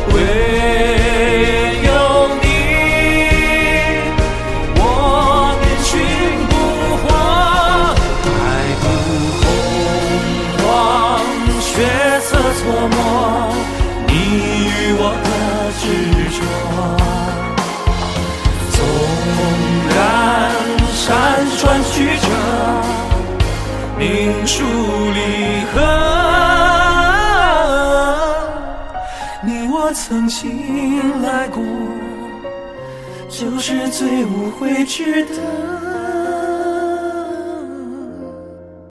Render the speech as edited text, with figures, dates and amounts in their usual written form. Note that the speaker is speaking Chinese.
唯有你，我便寻不获。爱不洪荒，血色错没，你与我的执着。纵然山川曲折，命数离合，你我曾经来过，就是最无悔值得。